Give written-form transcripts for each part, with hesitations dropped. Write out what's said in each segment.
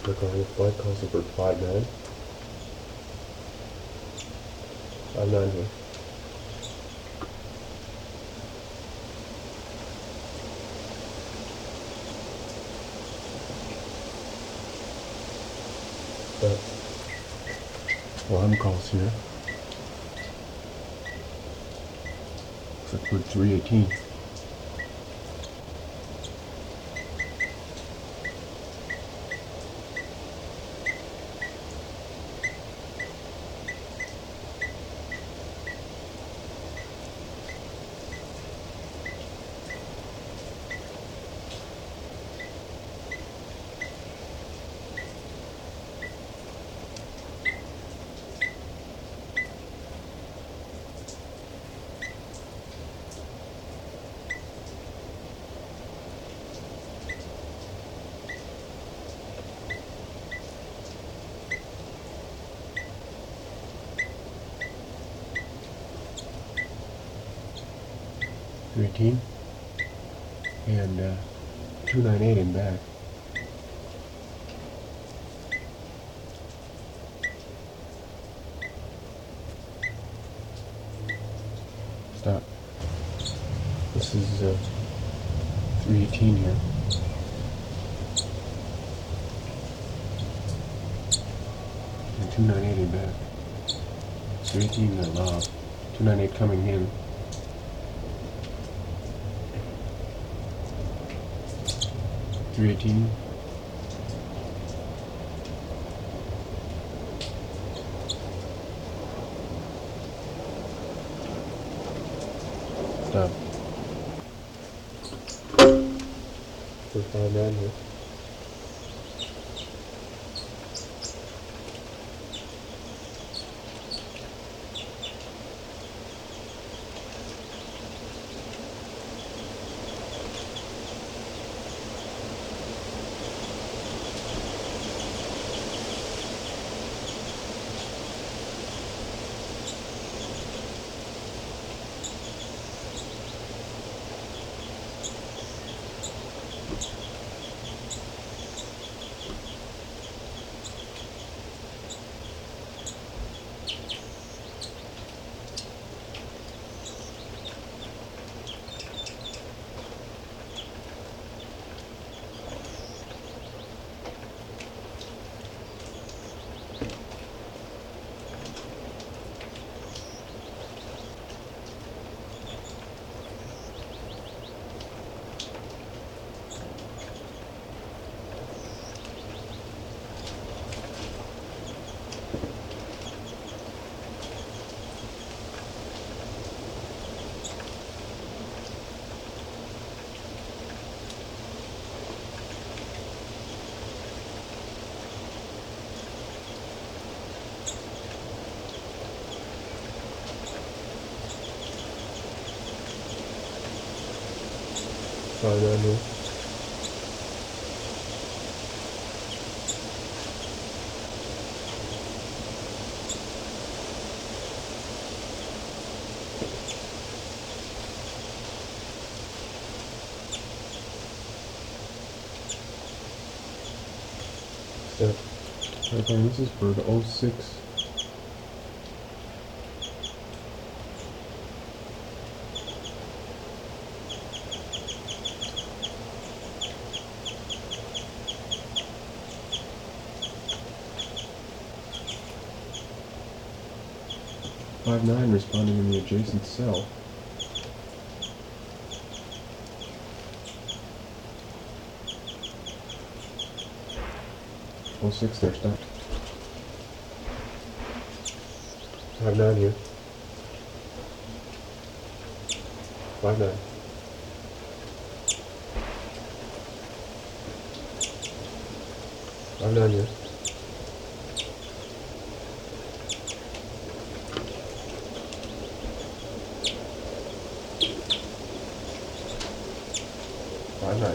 Click on the flight calls for 5-9. 5-9 here. Alarm calls here. Looks like we're 318. And 298 and back. Stop. This is 318 here. And 298 and back. 318 and loud. 298 coming in. 318. Stop. For 5-9 here. Five down here. Step. Okay, this is for the 06. Five nine responding in the adjacent cell. Oh 06 there, stop. 5-9 here. 5-9. I'm down here. Five nine.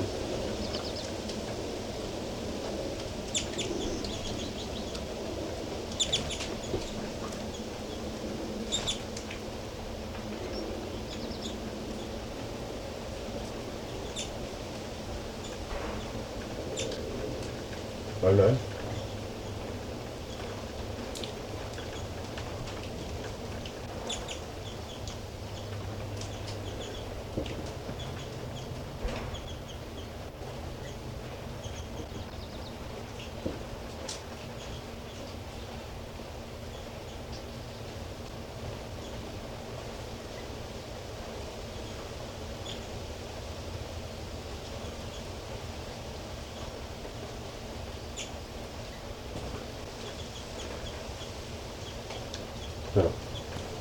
Five nine. So